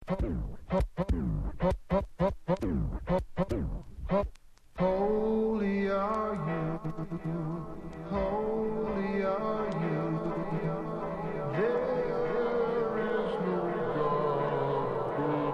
Holy are you, holy are you. There is no God.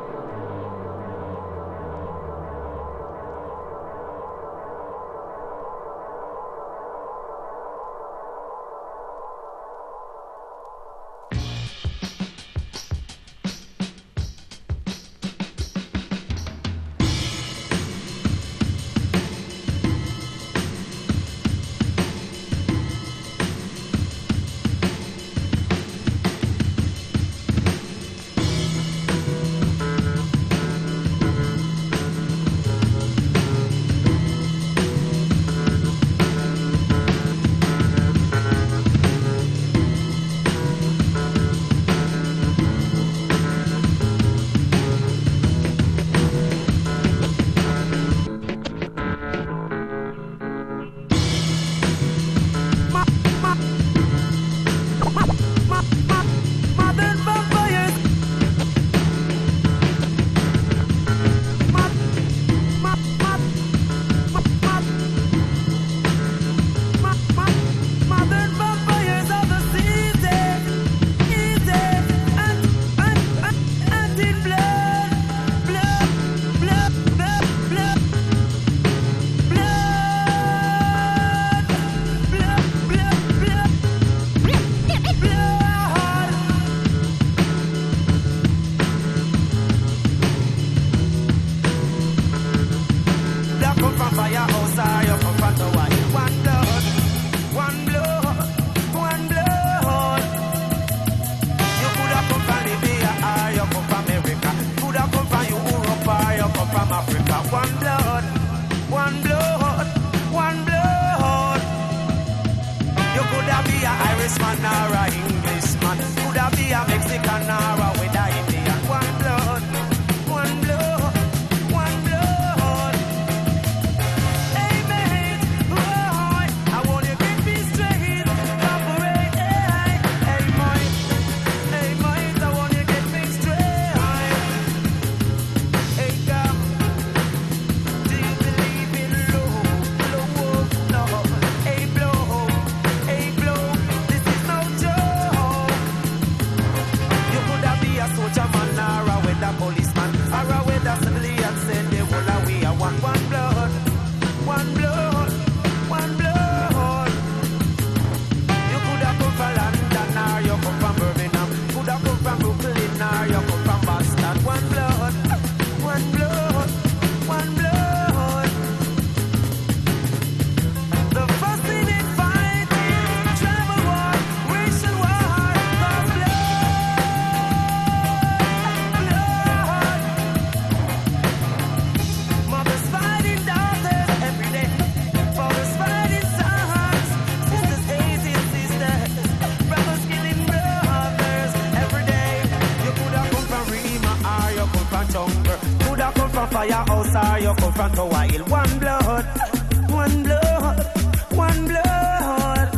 Firehouse or you come from Tower Hill. One blood, one blood, one blood.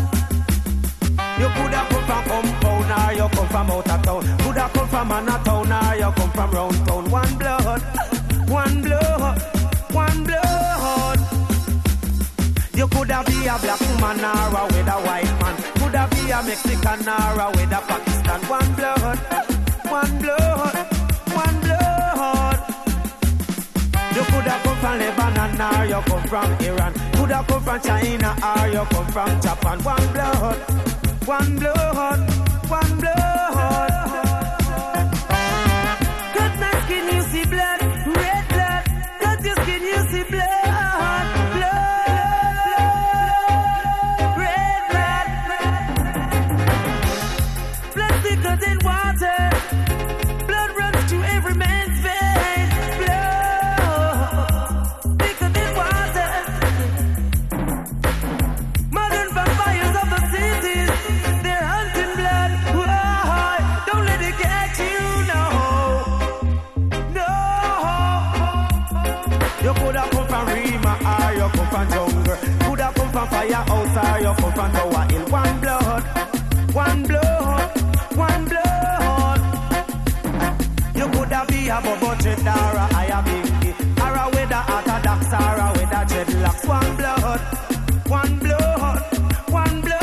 You coulda come from Compound or you come from out of town. Coulda come from Manhattan or you come from round town. One blood, one blood, one blood. You coulda be a black man or with a white man. Coulda be a Mexican or with a Pakistan. One blood, one blood, one blood. You coulda come from Lebanon or you come from Iran. Coulda come from China or you come from Japan. One blood, one blood, one blood. Cut my skin, you see blood, red blood. Cut your skin, you see blood, blood, red blood. Blood thicker than water. Blood runs through every man's vein. Blood thicker than water. Modern vampires of the cities, they're hunting blood. Whoa, don't let it get you, no, no. You coulda come from Rima or you come from Jungle. Coulda come from Firehouse or you come from Tower Hill. One blood, one blood, one blood. You coulda be a bubble trip, or a higher binky, or a with a orthodox, or a with a dreadlocks. One blood, one blood, one blood.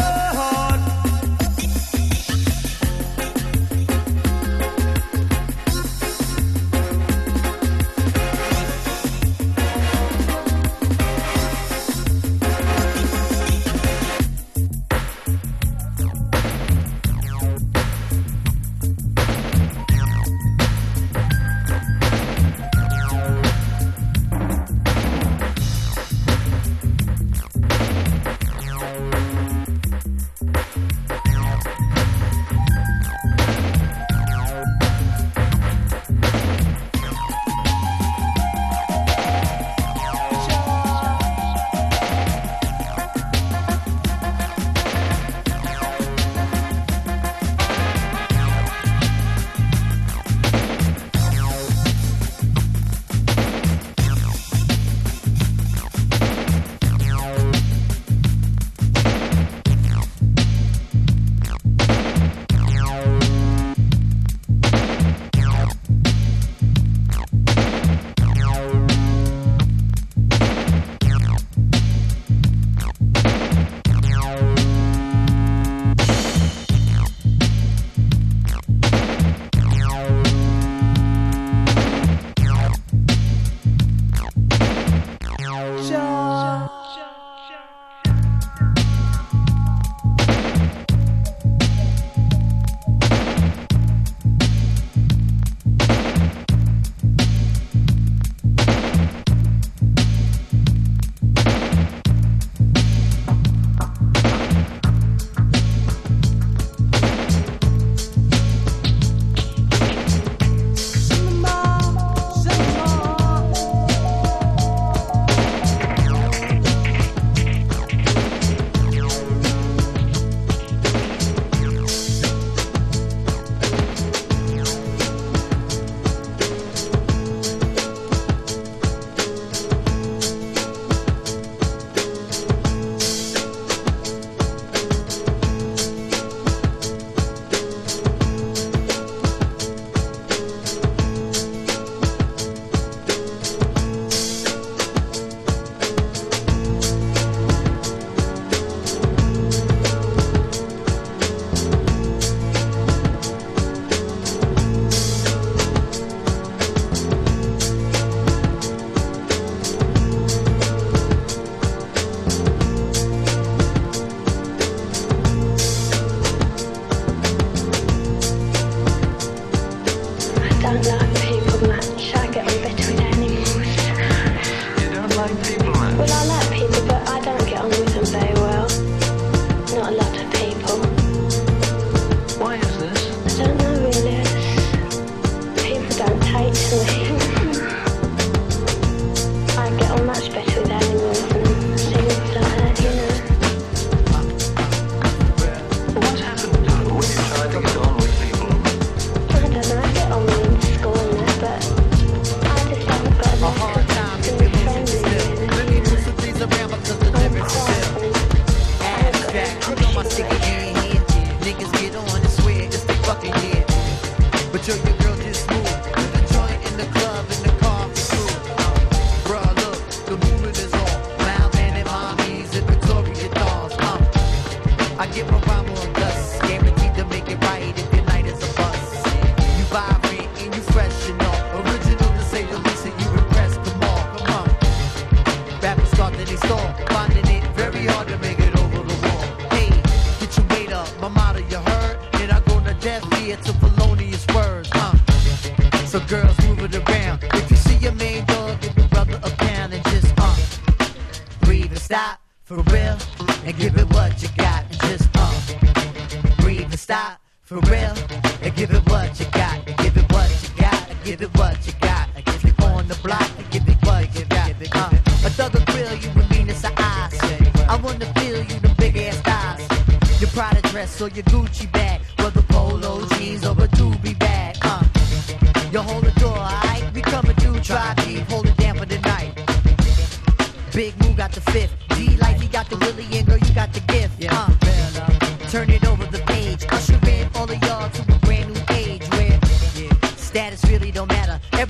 Or your Gucci bag, whether polo jeans or a doobie bag, you hold the door, alright? We coming through, try deep, hold it down for the night. Big Moo got the fifth, D like he got the Willie, and girl you got the gift, turn it over the page, usher in all of y'all to a brand new age where status really don't matter.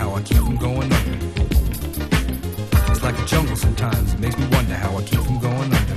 how I keep from going under. It's like a jungle sometimes. It makes me wonder how I keep from going under.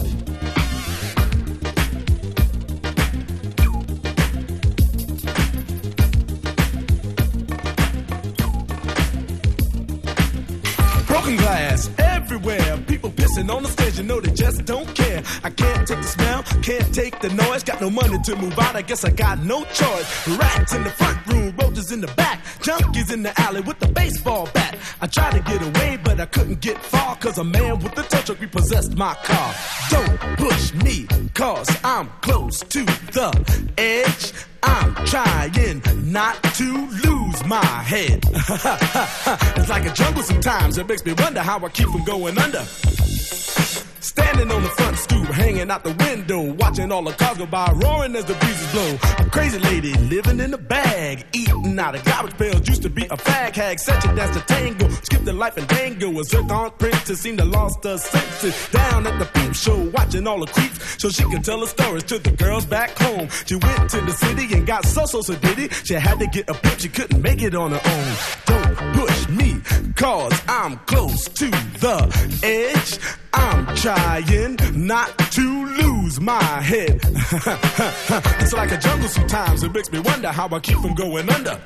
Broken glass everywhere. People pissing on the stage, you know they just don't care. I can't take the smell, can't take the noise. Got no money to move out, I guess I got no choice. Rats in the front room, roaches in the back, junkies in the alley with a baseball bat. I tried to get away, but I couldn't get far, cause a man with a tow truck repossessed my car. Don't push me, cause I'm close to the edge. I'm trying not to lose my head. It's like a jungle sometimes. It makes me wonder how I keep from going under. Standing on the front stoop, hanging out the window, watching all the cars go by, roaring as the breezes blow. A crazy lady living in a bag, eating out of garbage pails. Used to be a fag hag, such a dance to tango. Skipped the life and dango. A zircon princess seemed to lost her senses. Down at the peep show, watching all the creeps, so she could tell her stories to the girls back home. She went to the city and got so diddy. She had to get a pimp, she couldn't make it on her own. Don't push me, cause I'm close to the edge. I'm trying not to lose my head. It's like a jungle sometimes. It makes me wonder how I keep from going under.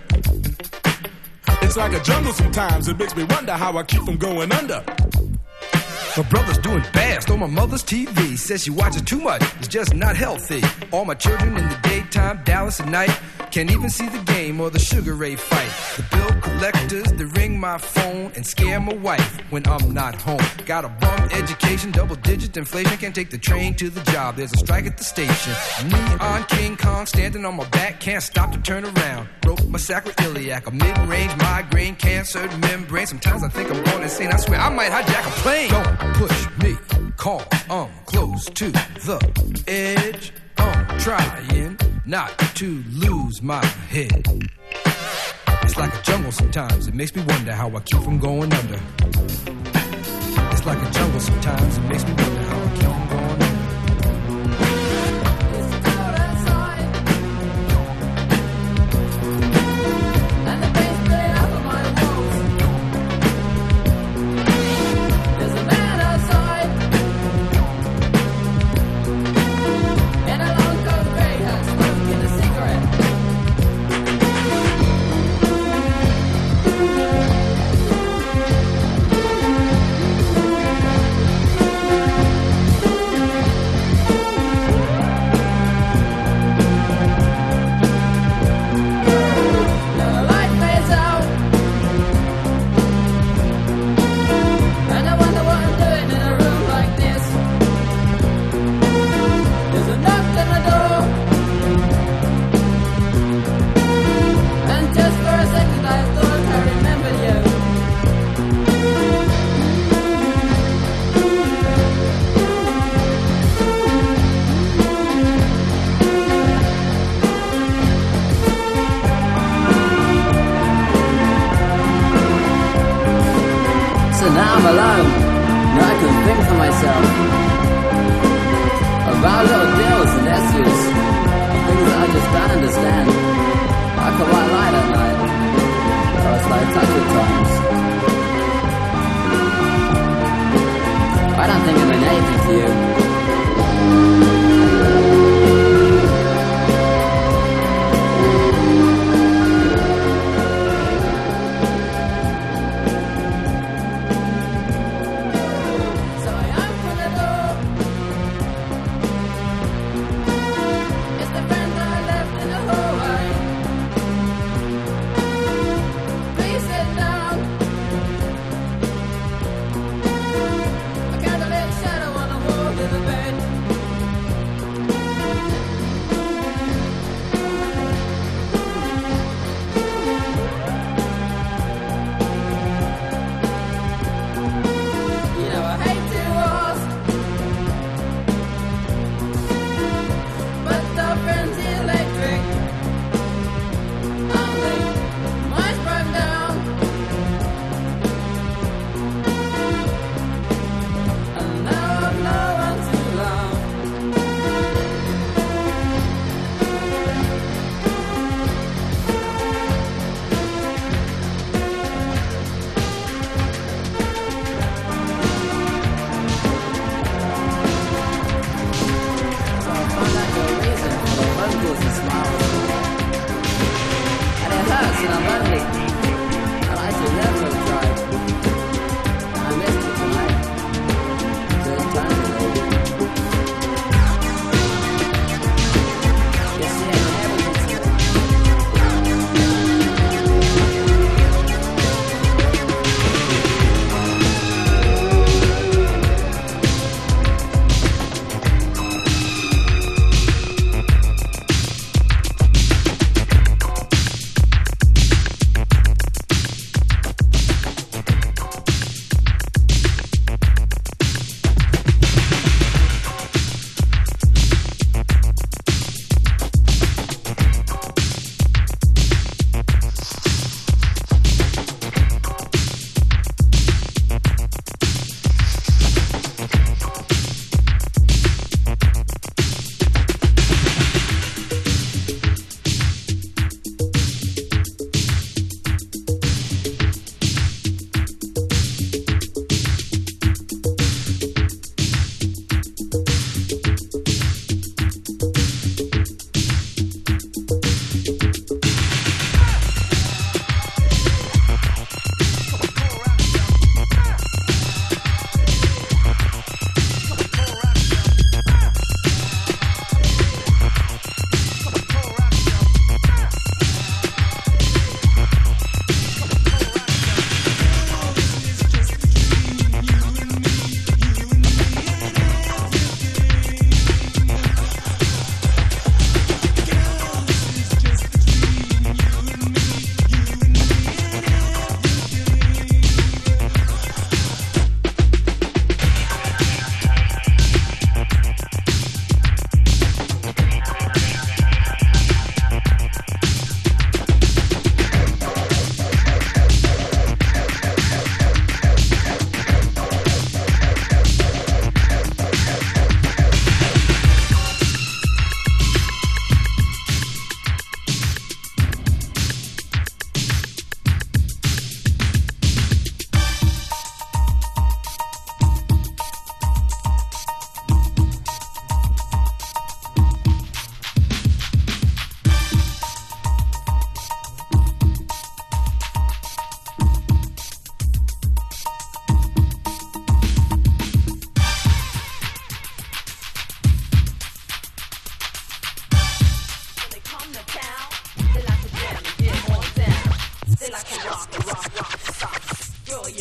It's like a jungle sometimes. It makes me wonder how I keep from going under. My brother's doing bad, stole my mother's TV. Says she watches too much, it's just not healthy. All my children in the daytime, Dallas at night. Can't even see the game or the Sugar Ray fight. The bill collectors, they ring my phone and scare my wife when I'm not home. Got a bum education, double-digit inflation. Can't take the train to the job, there's a strike at the station. Neon King Kong standing on my back, can't stop to turn around. Broke my sacroiliac, a mid-range migraine, cancer membrane. Sometimes I think I'm going insane, I swear I might hijack a plane. Don't push me, call, I'm close to the edge. I'm trying not to lose my head. It's like a jungle sometimes. It makes me wonder how I keep from going under. It's like a jungle sometimes. It makes me wonder how I keep from going under.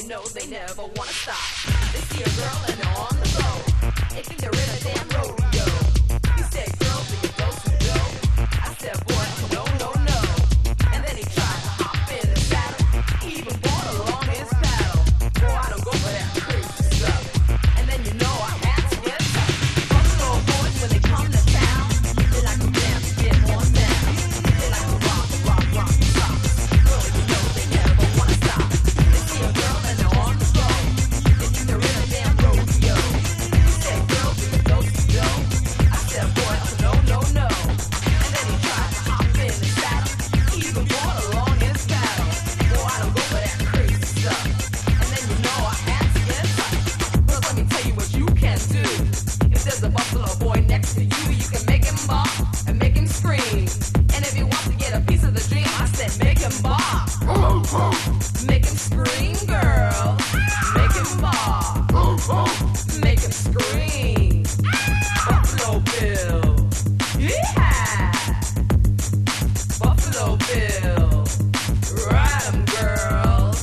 know they never wanna stop. They see a girl and they're on the go. They think they're in a damn rodeo. He said, girl, do you go to go? I said, boy, no, no, no. And then he tried to hop in the saddle. He even brought along his paddle. Boy, I don't go for that crazy stuff. And then you know I had to get tough. Buffalo boys, when they come to town, they like to dance, get on down. They like to rock, rock, rock, rock. Girl, you know they never wanna stop. They see a girl and they're on the go. They think they're in a damn rodeo. He said, girl, do you go to go? I said, boy, no, no, no. And then he tried to hop in the saddle. He even brought along his paddle. Boy, I don't go for that crazy stuff. And then you know I had to get tough. Well, let me tell you what you can do. If there's a buffalo boy next to you, you can make him bark and make him scream. And if he wants to get a piece of the dream, I said make him bark. Make him scream, girl. Make him bark. Make him scream. Buffalo Bill. Yeah. Buffalo Bill. Ride 'em, girls.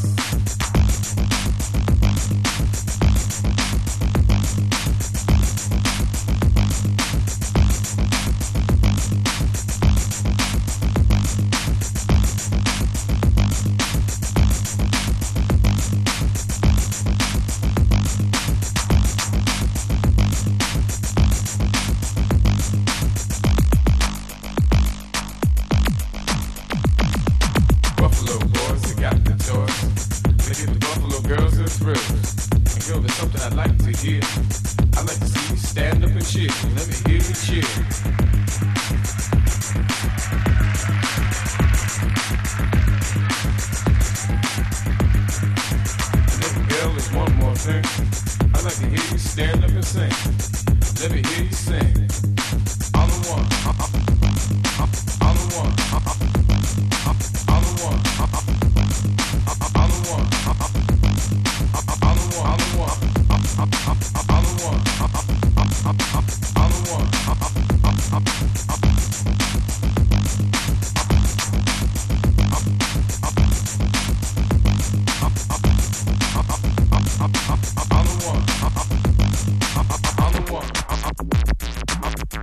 Buffalo boys, they got the choice. They give the Buffalo girls the thrills. And girl, there's something I'd like to hear. I'd like to see you stand up and cheer. Let me hear you cheer. And if girl, there's one more thing. I'd like to hear you stand up and sing. Let me hear you sing. I'm the one. I'm the one. I'm the one. I'm the one. I'm the one. I'm the one. I'm the one. I'm the one. I'm the one.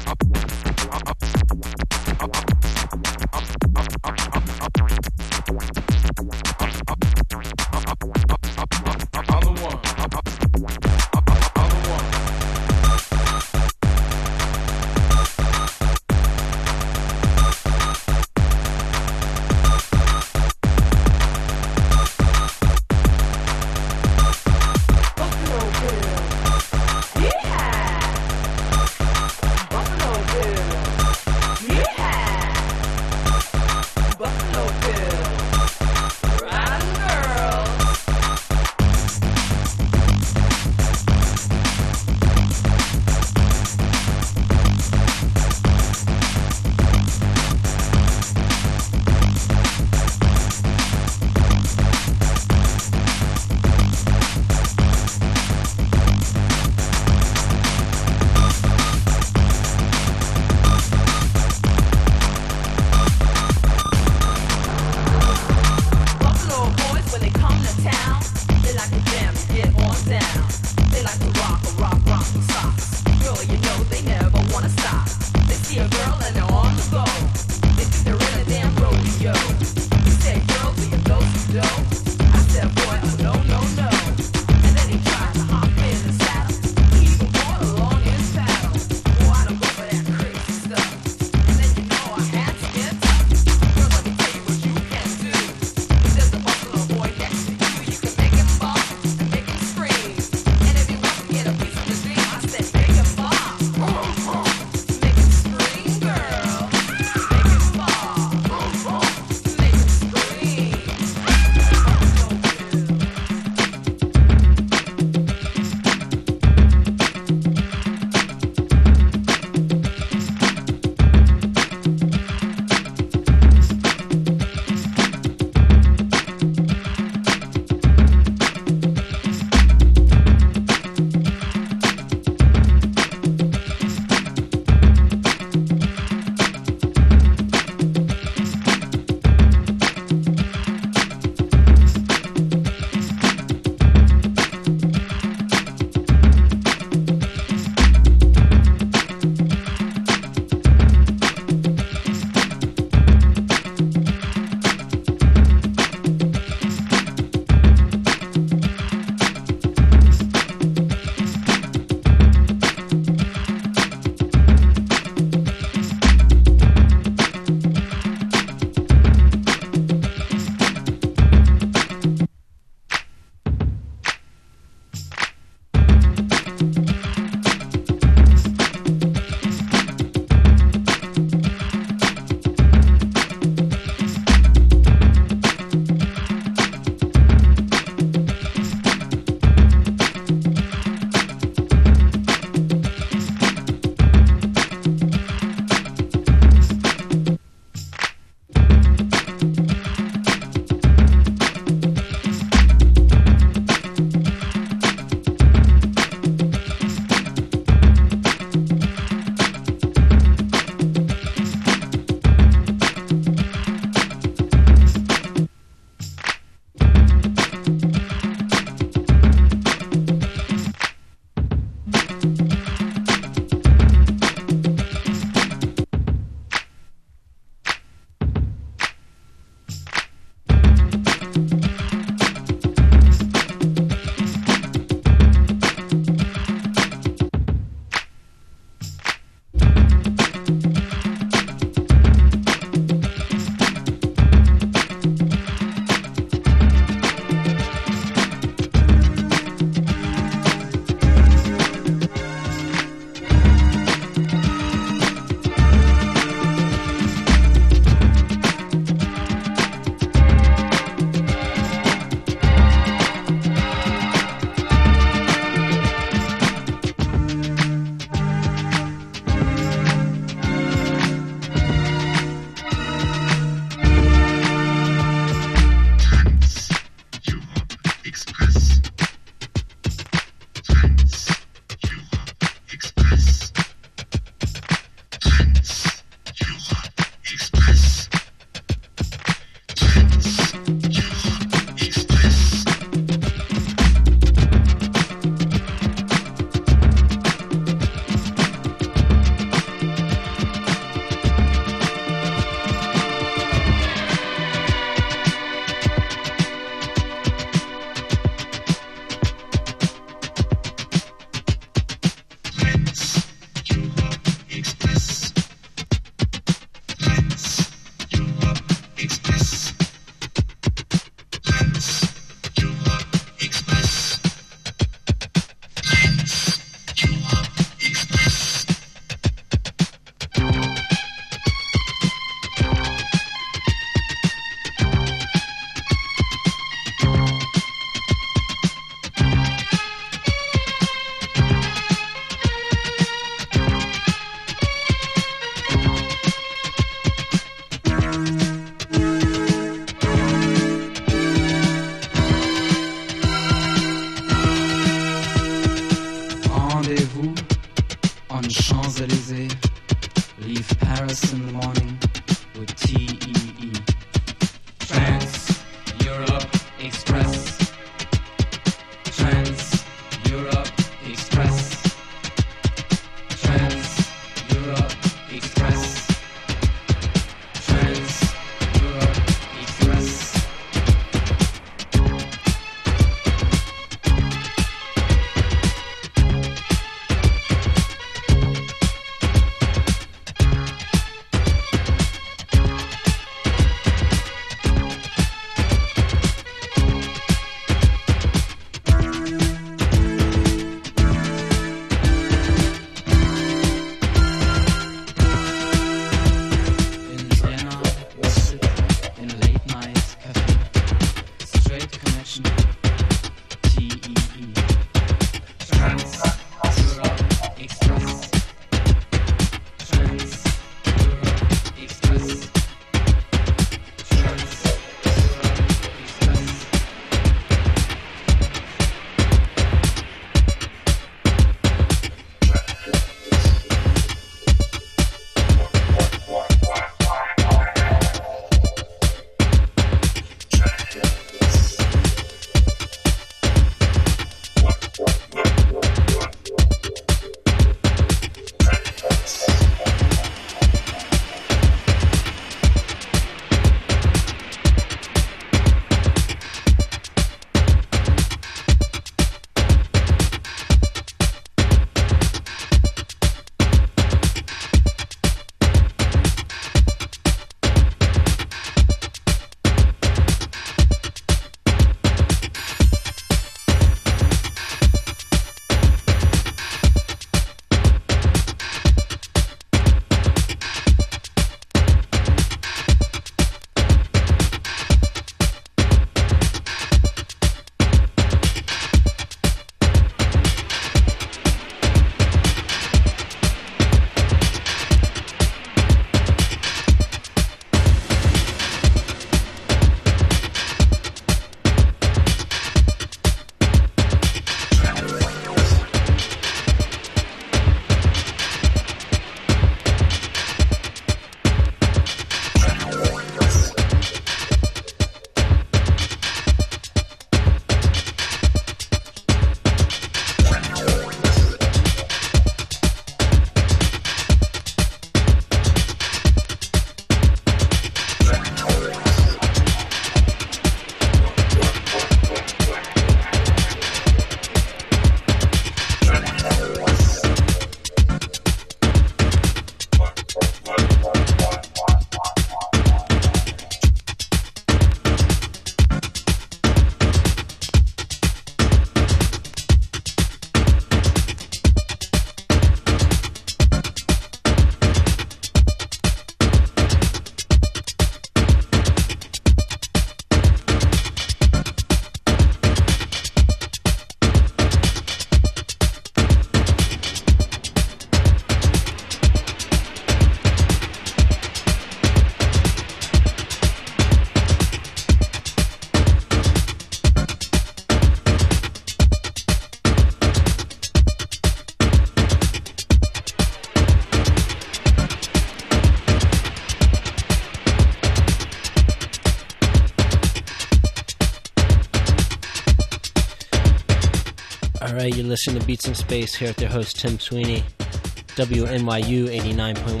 All right, you're listening to Beats in Space here with your host Tim Sweeney, WNYU 89.1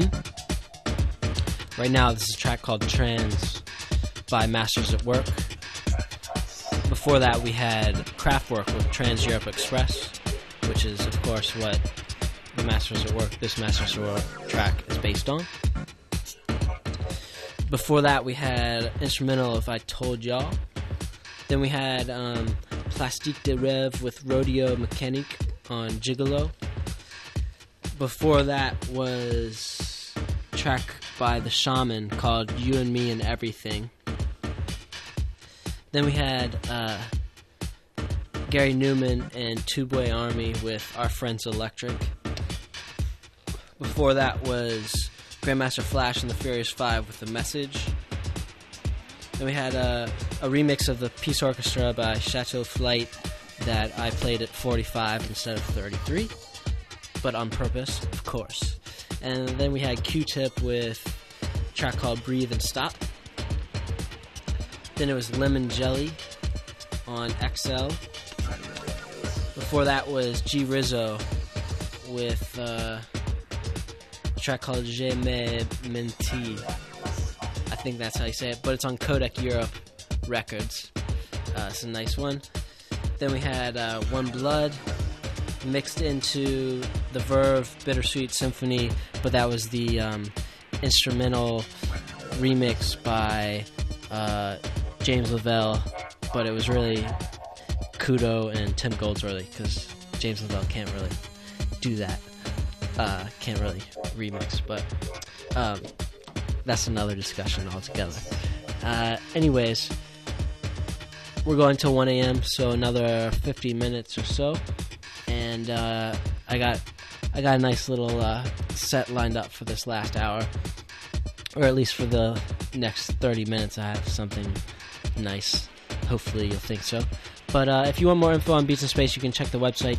FM. Right now, this is a track called Trans by Masters at Work. Before that, we had Kraftwerk with Trans Europe Express, which is, of course, what the Masters at Work, this Masters at Work track is based on. Before that, we had instrumental If I Told Y'all. Then we had Plastique de Rêve with Rodeo Mécanique on Gigolo. Before that was a track by The Shaman called You and Me and Everything. Then we had Gary Newman and Tubeway Army with Our Friends Electric. Before that was Grandmaster Flash and the Furious Five with The Message. Then we had a remix of the Peace Orchestra by Chateau Flight that I played at 45 instead of 33, but on purpose, of course. And then we had Q-Tip with a track called Breathe and Stop. Then it was Lemon Jelly on XL. Before that was G Rizzo with a track called Je me menti. I think that's how you say it, but it's on Codec Europe Records. It's a nice one. Then we had One Blood mixed into the Verve Bittersweet Symphony, but that was the instrumental remix by James Lavelle, but it was really Kudo and Tim Goldsworthy, because James Lavelle can't really do that. Can't really remix, but that's another discussion altogether. Anyways, we're going till 1 a.m., so another 50 minutes or so, and I got a nice little set lined up for this last hour, or at least for the next 30 minutes. I have something nice. Hopefully you'll think so. But if you want more info on Beats in Space, you can check the website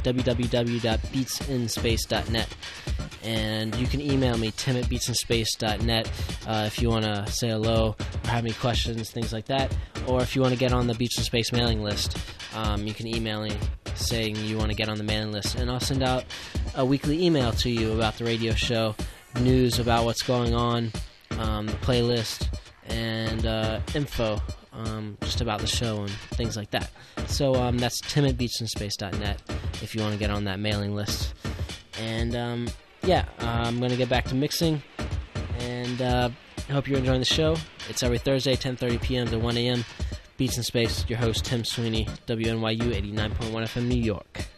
www.beatsinspace.net. And you can email me, tim@beatsinspace.net, if you want to say hello or have any questions, things like that. Or if you want to get on the Beats in Space mailing list, you can email me saying you want to get on the mailing list. And I'll send out a weekly email to you about the radio show, news about what's going on, the playlist, and info just about the show and things like that. So that's tim@beatsinspace.net if you want to get on that mailing list. And I'm going to get back to mixing, and I hope you're enjoying the show. It's every Thursday, 10:30 p.m. to 1 a.m. Beats in Space, your host, Tim Sweeney, WNYU 89.1 FM, New York.